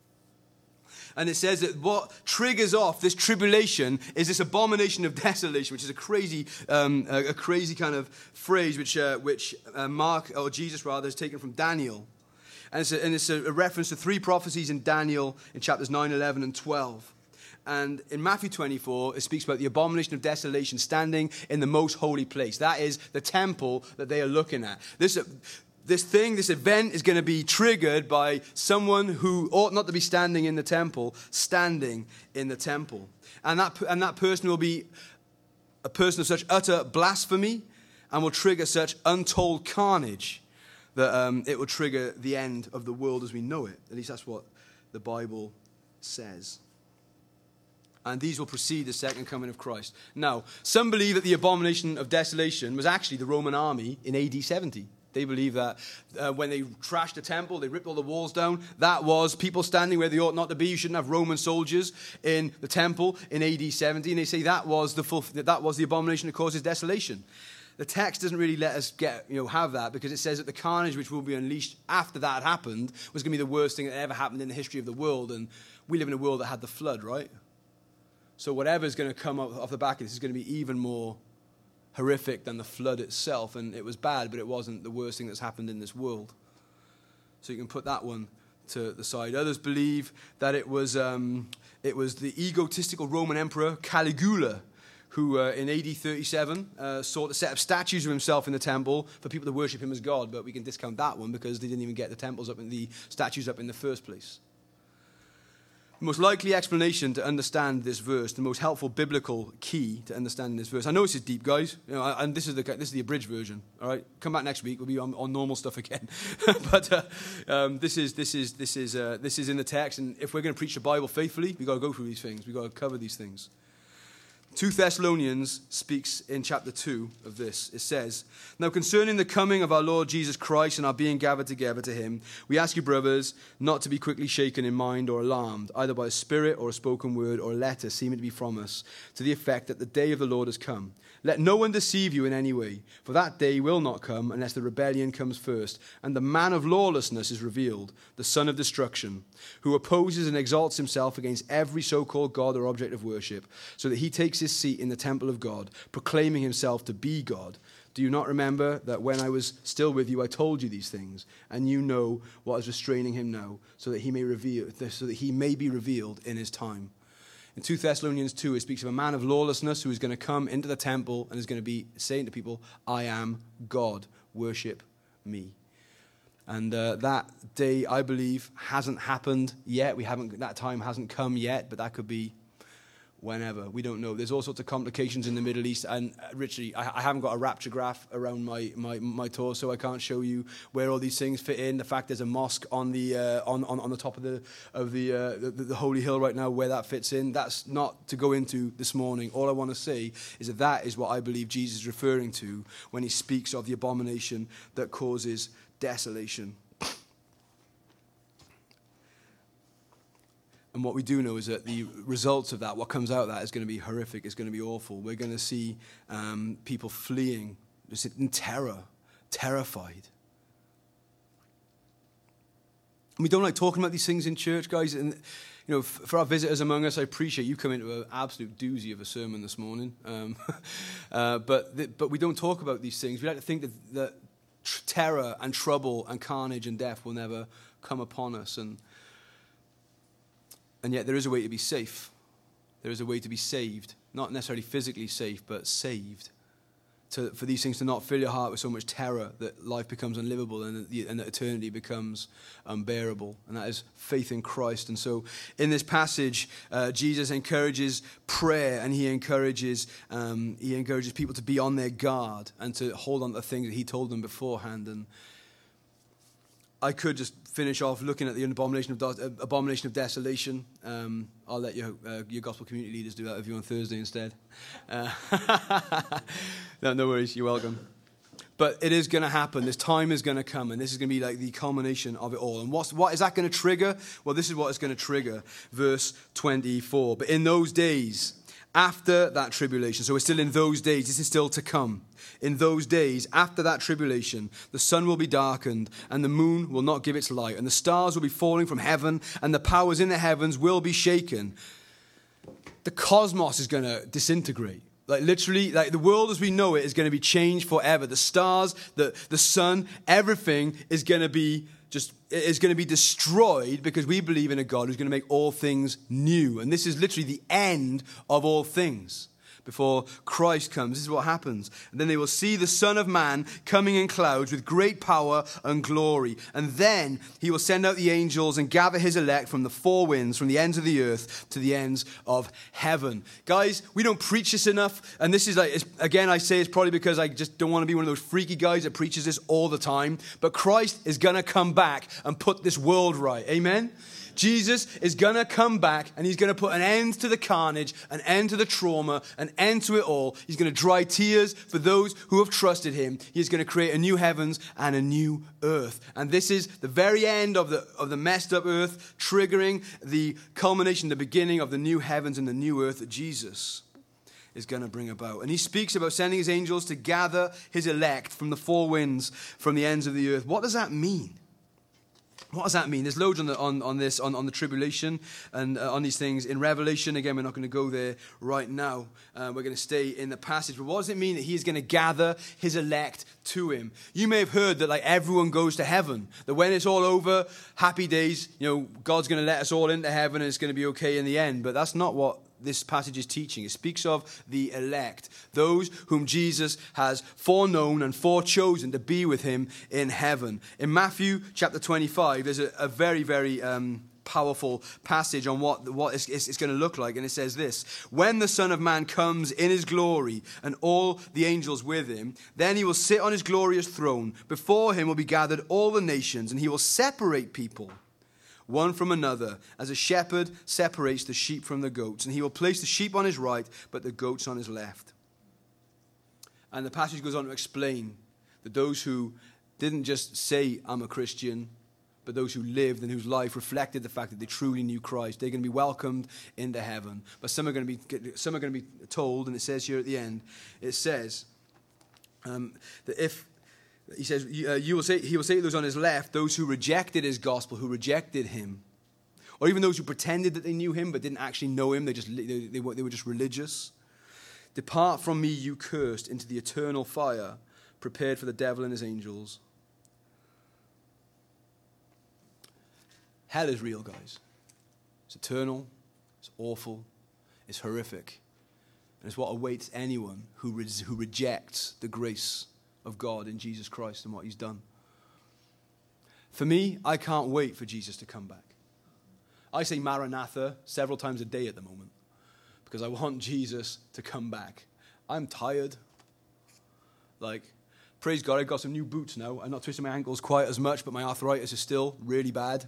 And it says that what triggers off this tribulation is this abomination of desolation, which is a crazy kind of phrase which Mark, or Jesus rather, has taken from Daniel. And it's a reference to 3 prophecies in Daniel in chapters 9, 11, and 12. And in Matthew 24, it speaks about the abomination of desolation standing in the most holy place. That is the temple that they are looking at. This event is going to be triggered by someone who ought not to be standing in the temple, standing in the temple. And that person will be a person of such utter blasphemy and will trigger such untold carnage that it will trigger the end of the world as we know it. At least that's what the Bible says. And these will precede the second coming of Christ. Now, some believe that the abomination of desolation was actually the Roman army in AD 70. They believe that when they trashed the temple, they ripped all the walls down. That was people standing where they ought not to be. You shouldn't have Roman soldiers in the temple in AD 70. And they say that was the abomination that causes desolation. The text doesn't really let us have that because it says that the carnage which will be unleashed after that had happened was going to be the worst thing that ever happened in the history of the world. And we live in a world that had the flood, right? So whatever's going to come off the back of this is going to be even more horrific than the flood itself. And it was bad, but it wasn't the worst thing that's happened in this world. So you can put that one to the side. Others believe that it was the egotistical Roman emperor Caligula who in AD 37 sought to set up statues of himself in the temple for people to worship him as God. But we can discount that one because they didn't even get the statues up in the first place. The most likely explanation to understand this verse, the most helpful biblical key to understanding this verse. I know this is deep, guys, and this is the abridged version. All right, come back next week. We'll be on normal stuff again. But this is in the text, and if we're going to preach the Bible faithfully, we've got to go through these things. We've got to cover these things. 2 Thessalonians speaks in chapter 2 of this. It says, "Now concerning the coming of our Lord Jesus Christ and our being gathered together to him, we ask you, brothers, not to be quickly shaken in mind or alarmed, either by a spirit or a spoken word or a letter seeming to be from us, to the effect that the day of the Lord has come. Let no one deceive you in any way, for that day will not come unless the rebellion comes first, and the man of lawlessness is revealed, the son of destruction, who opposes and exalts himself against every so-called God or object of worship, so that he takes his seat in the temple of God, proclaiming himself to be God. Do you not remember that when I was still with you, I told you these things, and you know what is restraining him now, so that he may be revealed in his time?" In 2 Thessalonians 2, it speaks of a man of lawlessness who is going to come into the temple and is going to be saying to people, "I am God, worship me." And that day, I believe, hasn't happened yet. That time hasn't come yet, but that could be whenever. We don't know. There's all sorts of complications in the Middle East. And Richie, I haven't got a rapture graph around my torso. I can't show you where all these things fit in. The fact there's a mosque on the top of the holy hill right now, where that fits in. That's not to go into this morning. All I want to say is that is what I believe Jesus is referring to when he speaks of the abomination that causes desolation. And what we do know is that the results of that, what comes out of that, is going to be horrific. It's going to be awful. We're going to see people fleeing just in terror, terrified. And we don't like talking about these things in church, guys. And for our visitors among us, I appreciate you coming to an absolute doozy of a sermon this morning. But we don't talk about these things. We like to think that terror and trouble and carnage and death will never come upon us. And yet there is a way to be safe. There is a way to be saved. Not necessarily physically safe, but saved. For these things to not fill your heart with so much terror that life becomes unlivable and that eternity becomes unbearable. And that is faith in Christ. And so in this passage, Jesus encourages prayer, and he encourages people to be on their guard and to hold on to the things that he told them beforehand. And I could just finish off looking at the abomination of desolation. I'll let your gospel community leaders do that with you on Thursday instead. No worries, you're welcome. But it is going to happen. This time is going to come, and this is going to be like the culmination of it all. And what is that going to trigger? Well, this is what it's going to trigger. Verse 24. But in those days, after that tribulation, so we're still in those days, this is still to come. In those days, after that tribulation, the sun will be darkened, and the moon will not give its light, and the stars will be falling from heaven, and the powers in the heavens will be shaken. The cosmos is going to disintegrate. Like literally, like the world as we know it is going to be changed forever. The stars, the sun, everything is going to be destroyed, because we believe in a God who's going to make all things new. And this is literally the end of all things. Before Christ comes, this is what happens. And then they will see the Son of Man coming in clouds with great power and glory. And then he will send out the angels and gather his elect from the four winds, from the ends of the earth to the ends of heaven. Guys, we don't preach this enough. And this is again, I say it's probably because I just don't want to be one of those freaky guys that preaches this all the time. But Christ is going to come back and put this world right. Amen? Jesus is going to come back, and he's going to put an end to the carnage, an end to the trauma, an end to it all. He's going to dry tears for those who have trusted him. He's going to create a new heavens and a new earth. And this is the very end of the messed up earth, triggering the culmination, the beginning of the new heavens and the new earth that Jesus is going to bring about. And he speaks about sending his angels to gather his elect from the four winds, from the ends of the earth. What does that mean? What does that mean? There's loads on the tribulation and on these things in Revelation. Again, we're not going to go there right now. We're going to stay in the passage. But what does it mean that he's going to gather his elect to him? You may have heard that like everyone goes to heaven. That when it's all over, happy days. God's going to let us all into heaven and it's going to be okay in the end. But that's not what this passage is teaching. It speaks of the elect, those whom Jesus has foreknown and forechosen to be with him in heaven. In Matthew chapter 25, there's a very, very powerful passage on what it's going to look like. And it says this: when the Son of Man comes in his glory and all the angels with him, then he will sit on his glorious throne. Before him will be gathered all the nations, and he will separate people one from another, as a shepherd separates the sheep from the goats. And he will place the sheep on his right, but the goats on his left. And the passage goes on to explain that those who didn't just say, I'm a Christian, but those who lived and whose life reflected the fact that they truly knew Christ, they're going to be welcomed into heaven. But some are going to be told, and it says here at the end, it says that if he says, he will say to those on his left, those who rejected his gospel, who rejected him, or even those who pretended that they knew him but didn't actually know him, they were just religious. Depart from me, you cursed, into the eternal fire prepared for the devil and his angels. Hell is real, guys. It's eternal, it's awful, it's horrific, and it's what awaits anyone who rejects the grace of God in Jesus Christ and what he's done. For me, I can't wait for Jesus to come back. I say Maranatha several times a day at the moment because I want Jesus to come back. I'm tired. Praise God, I've got some new boots now. I'm not twisting my ankles quite as much, but my arthritis is still really bad.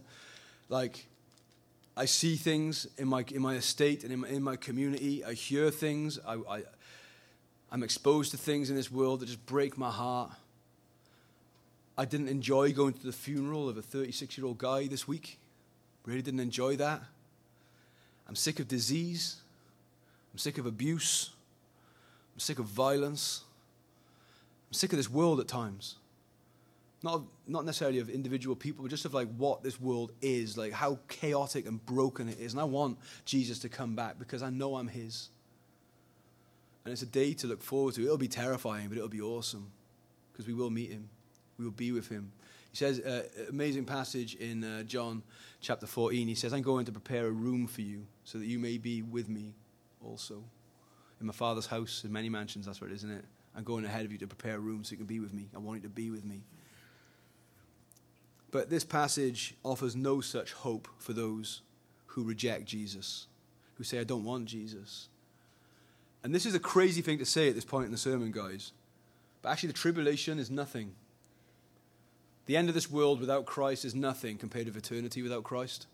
I see things in my estate and in my community. I hear things. I'm exposed to things in this world that just break my heart. I didn't enjoy going to the funeral of a 36-year-old guy this week. Really didn't enjoy that. I'm sick of disease. I'm sick of abuse. I'm sick of violence. I'm sick of this world at times. Not necessarily of individual people, but just of what this world is, how chaotic and broken it is. And I want Jesus to come back because I know I'm his. And it's a day to look forward to. It'll be terrifying, but it'll be awesome because we will meet him. We will be with him. He says, amazing passage in John chapter 14. He says, I'm going to prepare a room for you so that you may be with me also. In my Father's house, in many mansions, that's what it is, isn't it? I'm going ahead of you to prepare a room so you can be with me. I want you to be with me. But this passage offers no such hope for those who reject Jesus, who say, I don't want Jesus. And this is a crazy thing to say at this point in the sermon, guys. But actually, the tribulation is nothing. The end of this world without Christ is nothing compared to eternity without Christ.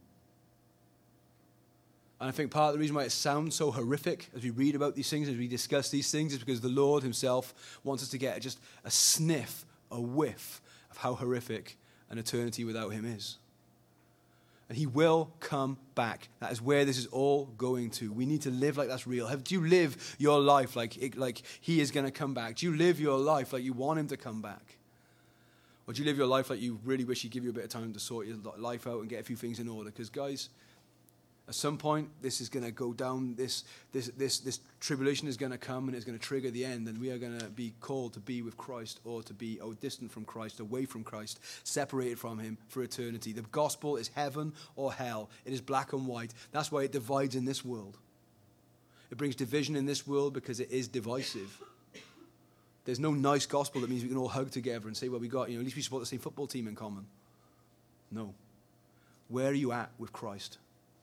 And I think part of the reason why it sounds so horrific as we read about these things, as we discuss these things, is because the Lord himself wants us to get just a sniff, a whiff of how horrific an eternity without him is. And he will come back. That is where this is all going to. We need to live like that's real. Do you live your life like he is going to come back? Do you live your life like you want him to come back? Or do you live your life like you really wish he'd give you a bit of time to sort your life out and get a few things in order? Because, guys, at some point, this is going to go down. This tribulation is going to come, and it's going to trigger the end, and we are going to be called to be with Christ or to be distant from Christ, away from Christ, separated from him for eternity. The gospel is heaven or hell. It is black and white. That's why it divides in this world. It brings division in this world because it is divisive. There's no nice gospel that means we can all hug together and say, well, at least we support the same football team in common. No. Where are you at with Christ?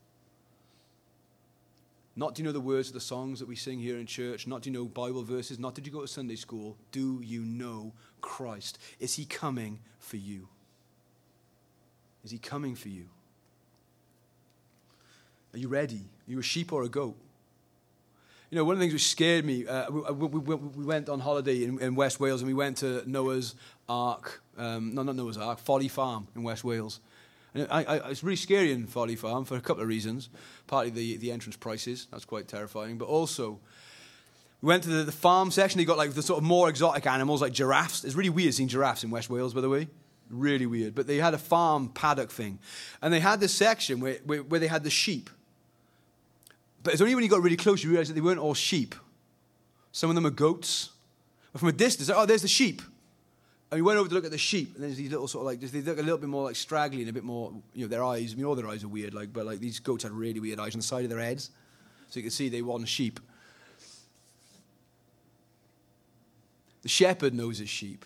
Not do you know the words of the songs that we sing here in church? Not do you know Bible verses? Not did you go to Sunday school? Do you know Christ? Is he coming for you? Is he coming for you? Are you ready? Are you a sheep or a goat? One of the things which scared me, we went on holiday in West Wales and we went to Noah's Ark, not Noah's Ark, Folly Farm in West Wales. And it's really scary in Folly Farm for a couple of reasons. Partly the entrance prices, that's quite terrifying. But also, we went to the farm section. They got the sort of more exotic animals like giraffes. It's really weird seeing giraffes in West Wales, by the way. Really weird. But they had a farm paddock thing. And they had this section where they had the sheep. But it's only when you got really close you realize that they weren't all sheep. Some of them are goats. But from a distance, oh, there's the sheep. And we went over to look at the sheep, and there's these little sort of like, they look a little bit more like straggly and a bit more, their eyes, all their eyes are weird, but these goats had really weird eyes on the side of their heads. So you can see they weren't sheep. The shepherd knows his sheep.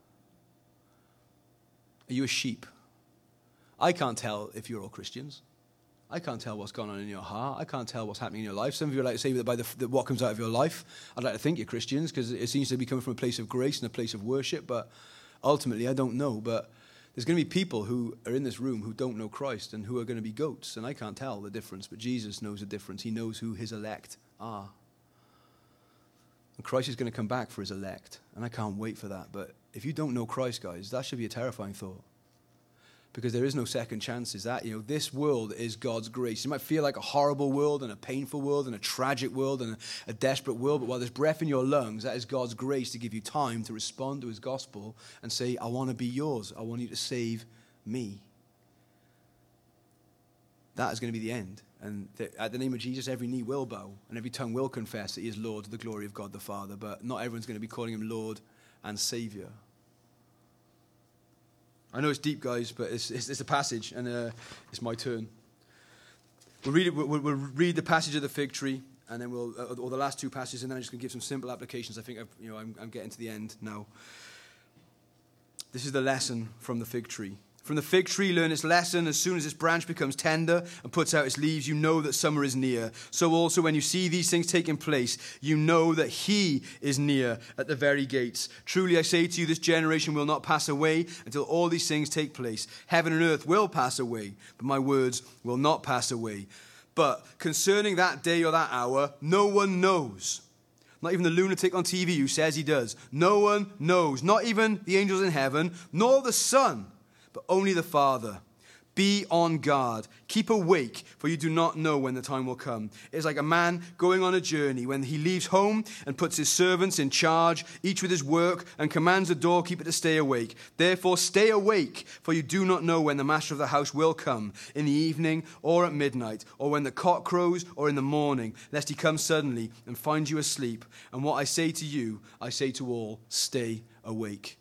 Are you a sheep? I can't tell if you're all Christians. I can't tell what's going on in your heart. I can't tell what's happening in your life. Some of you like to say that by what comes out of your life. I'd like to think you're Christians because it seems to be coming from a place of grace and a place of worship. But ultimately, I don't know. But there's going to be people who are in this room who don't know Christ and who are going to be goats. And I can't tell the difference. But Jesus knows the difference. He knows who his elect are. And Christ is going to come back for his elect. And I can't wait for that. But if you don't know Christ, guys, that should be a terrifying thought. Because there is no second chances. This world is God's grace. It might feel like a horrible world and a painful world and a tragic world and a desperate world, but while there's breath in your lungs, that is God's grace to give you time to respond to his gospel and say, I want to be yours. I want you to save me. That is going to be the end. And at the name of Jesus, every knee will bow and every tongue will confess that he is Lord to the glory of God the Father. But not everyone's going to be calling him Lord and Savior. I know it's deep, guys, but it's a passage, and it's my turn. We'll read the passage of the fig tree, and then or the last two passages, and then I'm just going to give some simple applications. I think I'm getting to the end now. This is the lesson from the fig tree. From the fig tree, learn its lesson. As soon as its branch becomes tender and puts out its leaves, you know that summer is near. So also, when you see these things taking place, you know that he is near at the very gates. Truly, I say to you, this generation will not pass away until all these things take place. Heaven and earth will pass away, but my words will not pass away. But concerning that day or that hour, no one knows. Not even the lunatic on TV who says he does. No one knows. Not even the angels in heaven, nor the Son, but only the Father. Be on guard. Keep awake, for you do not know when the time will come. It is like a man going on a journey when he leaves home and puts his servants in charge, each with his work, and commands the doorkeeper to stay awake. Therefore stay awake, for you do not know when the master of the house will come, in the evening or at midnight, or when the cock crows or in the morning, lest he come suddenly and find you asleep. And what I say to you, I say to all, stay awake.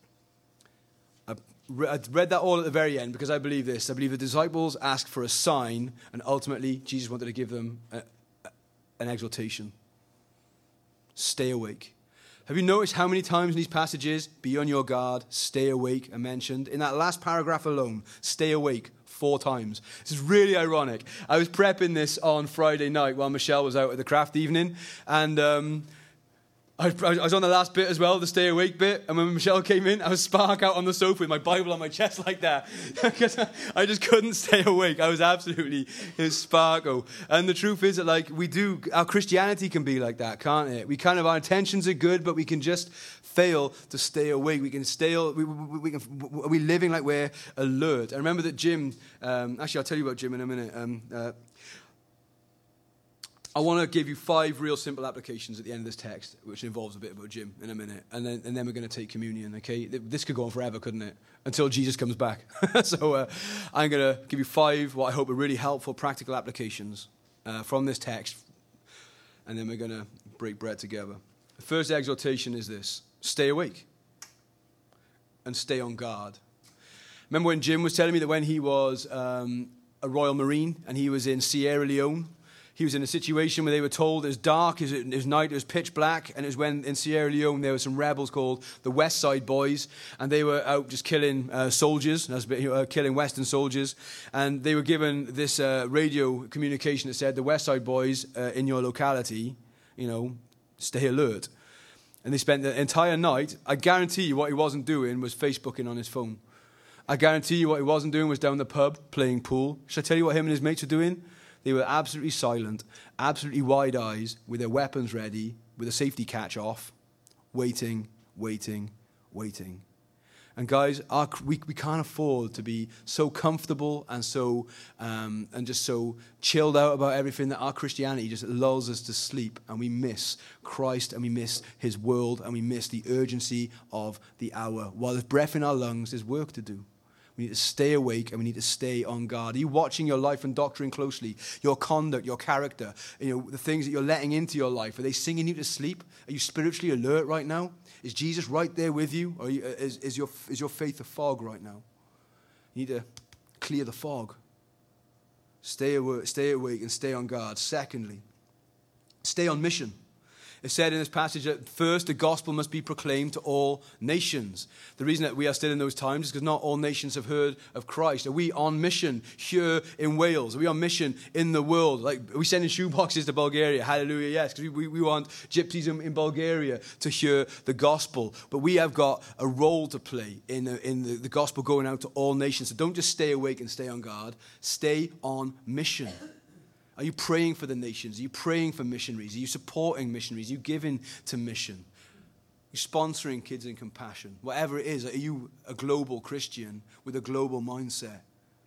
I read that all at the very end because I believe this. I believe the disciples asked for a sign, and ultimately Jesus wanted to give them an exhortation. Stay awake. Have you noticed how many times in these passages, be on your guard, stay awake, are mentioned? In that last paragraph alone, stay awake 4 times. This is really ironic. I was prepping this on Friday night while Michelle was out at the craft evening, and I was on the last bit as well, the stay awake bit, and when Michelle came in, I was spark out on the sofa with my Bible on my chest like that, because I just couldn't stay awake. I was absolutely sparko. And the truth is that our Christianity can be like that, can't it? Our intentions are good, but we can just fail to stay awake. We can are we living like we're alert? I remember that Jim, actually I'll tell you about Jim in a minute, I want to give you 5 real simple applications at the end of this text, which involves a bit about Jim in a minute, and then we're going to take communion, okay? This could go on forever, couldn't it? Until Jesus comes back. So I'm going to give you 5, what I hope are really helpful, practical applications from this text, and then we're going to break bread together. The first exhortation is this: stay awake and stay on guard. Remember when Jim was telling me that when he was a Royal Marine and he was in Sierra Leone, he was in a situation where they were told it was dark, it was night, it was pitch black, and it was when in Sierra Leone there were some rebels called the West Side Boys, and they were out just killing soldiers, killing Western soldiers, and they were given this radio communication that said, the West Side Boys in your locality, stay alert. And they spent the entire night. I guarantee you what he wasn't doing was Facebooking on his phone. I guarantee you what he wasn't doing was down the pub playing pool. Should I tell you what him and his mates were doing? They were absolutely silent, absolutely wide eyes, with their weapons ready, with a safety catch off, waiting. And guys, we can't afford to be so comfortable and so and just so chilled out about everything that our Christianity just lulls us to sleep, and we miss Christ, and we miss his world, and we miss the urgency of the hour. While there's breath in our lungs, there's work to do. We need to stay awake and we need to stay on guard. Are you watching your life and doctrine closely? Your conduct, your character, the things that you're letting into your life. Are they singing you to sleep? Are you spiritually alert right now? Is Jesus right there with you? Or is your faith a fog right now? You need to clear the fog. Stay awake and stay on guard. Secondly, stay on mission. It's said in this passage that first the gospel must be proclaimed to all nations. The reason that we are still in those times is because not all nations have heard of Christ. Are we on mission here in Wales? Are we on mission in the world? Like, are we sending shoeboxes to Bulgaria? Hallelujah, yes, because we want gypsies in Bulgaria to hear the gospel. But we have got a role to play in the gospel going out to all nations. So don't just stay awake and stay on guard. Stay on mission. Are you praying for the nations? Are you praying for missionaries? Are you supporting missionaries? Are you giving to mission? Are you sponsoring Kids in Compassion? Whatever it is, are you a global Christian with a global mindset?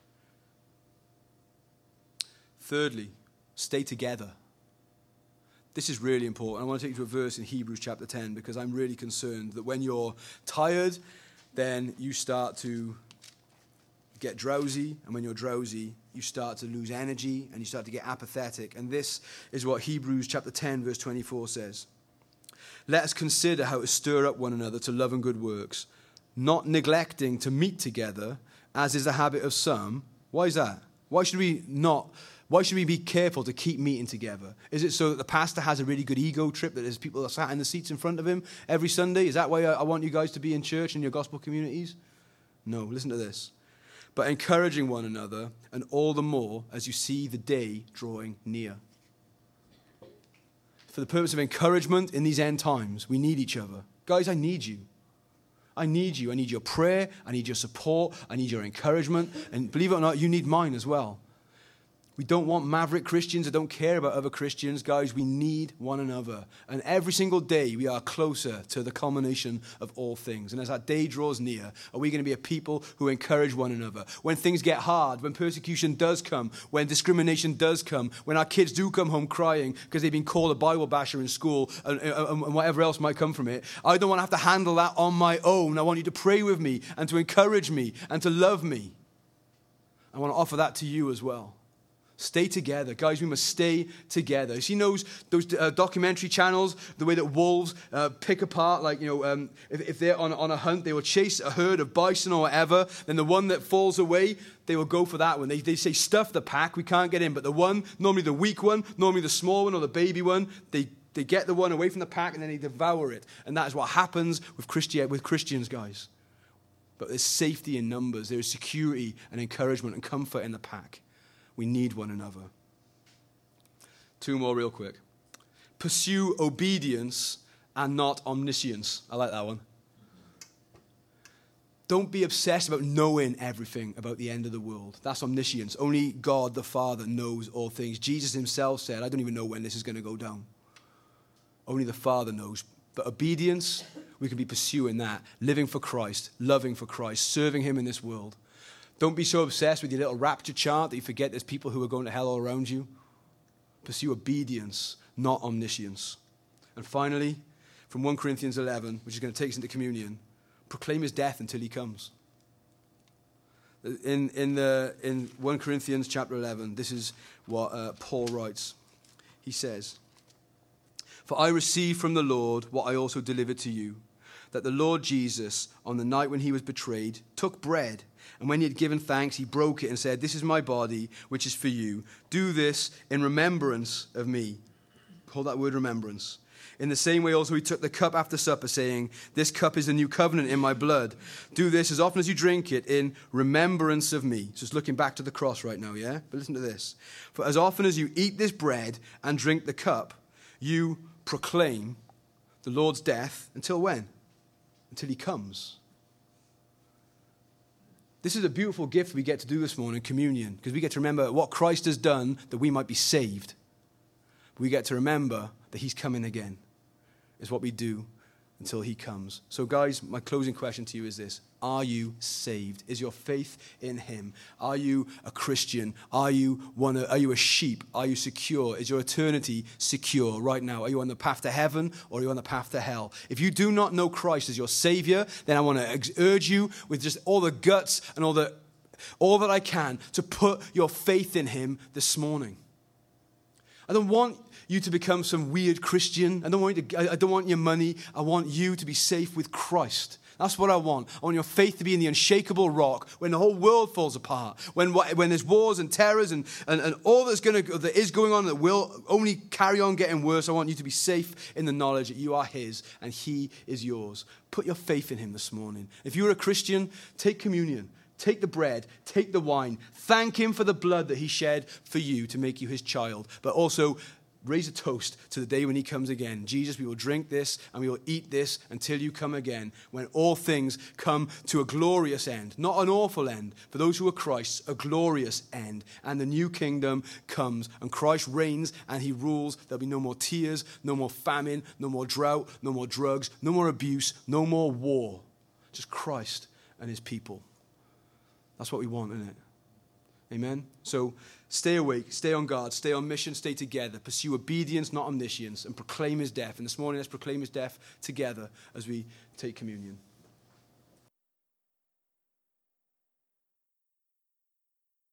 Thirdly, stay together. This is really important. I want to take you to a verse in Hebrews chapter 10 because I'm really concerned that when you're tired, then you start to get drowsy, and when you're drowsy, you start to lose energy and you start to get apathetic. And this is what Hebrews chapter 10 verse 24 says. Let us consider how to stir up one another to love and good works, not neglecting to meet together, as is the habit of some. Why is that? Why should we be careful to keep meeting together? Is it so that the pastor has a really good ego trip, that there's people that sat in the seats in front of him every Sunday? Is that why I want you guys to be in church in your gospel communities? No, listen to this. But encouraging one another, and all the more as you see the day drawing near. For the purpose of encouragement in these end times, we need each other. Guys, I need you. I need you. I need your prayer. I need your support. I need your encouragement. And believe it or not, you need mine as well. We don't want maverick Christians that don't care about other Christians. Guys, we need one another. And every single day we are closer to the culmination of all things. And as that day draws near, are we going to be a people who encourage one another? When things get hard, when persecution does come, when discrimination does come, when our kids do come home crying because they've been called a Bible basher in school and whatever else might come from it, I don't want to have to handle that on my own. I want you to pray with me and to encourage me and to love me. I want to offer that to you as well. Stay together. Guys, we must stay together. You see those documentary channels, the way that wolves pick apart, like, if they're on a hunt, they will chase a herd of bison or whatever, then the one that falls away, they will go for that one. They say, stuff the pack, we can't get in. But the one, normally the weak one, normally the small one or the baby one, they get the one away from the pack and then they devour it. And that is what happens with Christians, guys. But there's safety in numbers. There is security and encouragement and comfort in the pack. We need one another. 2 more real quick. Pursue obedience and not omniscience. I like that one. Don't be obsessed about knowing everything about the end of the world. That's omniscience. Only God the Father knows all things. Jesus himself said, I don't even know when this is going to go down. Only the Father knows. But obedience, we can be pursuing that. Living for Christ, loving for Christ, serving him in this world. Don't be so obsessed with your little rapture chart that you forget there's people who are going to hell all around you. Pursue obedience, not omniscience. And finally, from 1 Corinthians 11, which is going to take us into communion, proclaim his death until he comes. In 1 Corinthians chapter 11, this is what Paul writes. He says, For I received from the Lord what I also delivered to you, that the Lord Jesus, on the night when he was betrayed, took bread, and when he had given thanks, he broke it and said, This is my body, which is for you. Do this in remembrance of me. Hold that word remembrance. In the same way also he took the cup after supper, saying, This cup is the new covenant in my blood. Do this as often as you drink it in remembrance of me. Just looking back to the cross right now, yeah? But listen to this. For as often as you eat this bread and drink the cup, you proclaim the Lord's death until when? Until he comes. This is a beautiful gift we get to do this morning, communion, because we get to remember what Christ has done that we might be saved. We get to remember that he's coming again. Is what we do until he comes. So guys, my closing question to you is this. Are you saved? Is your faith in him? Are you a Christian? Are you a sheep? Are you secure? Is your eternity secure right now? Are you on the path to heaven or are you on the path to hell? If you do not know Christ as your Savior, then I want to urge you with just all the guts and all the all that I can to put your faith in him this morning. I don't want you to become some weird Christian. I don't want your money. I want you to be safe with Christ. That's what I want. I want your faith to be in the unshakable rock when the whole world falls apart, when there's wars and terrors and all that is going on that will only carry on getting worse. I want you to be safe in the knowledge that you are his and he is yours. Put your faith in him this morning. If you're a Christian, take communion. Take the bread, take the wine, thank him for the blood that he shed for you to make you his child, but also raise a toast to the day when he comes again. Jesus, we will drink this and we will eat this until you come again, when all things come to a glorious end, not an awful end. For those who are Christ's, a glorious end. And the new kingdom comes and Christ reigns and he rules. There'll be no more tears, no more famine, no more drought, no more drugs, no more abuse, no more war. Just Christ and his people. That's what we want, isn't it? Amen? So stay awake, stay on guard, stay on mission, stay together. Pursue obedience, not omniscience, and proclaim his death. And this morning, let's proclaim his death together as we take communion.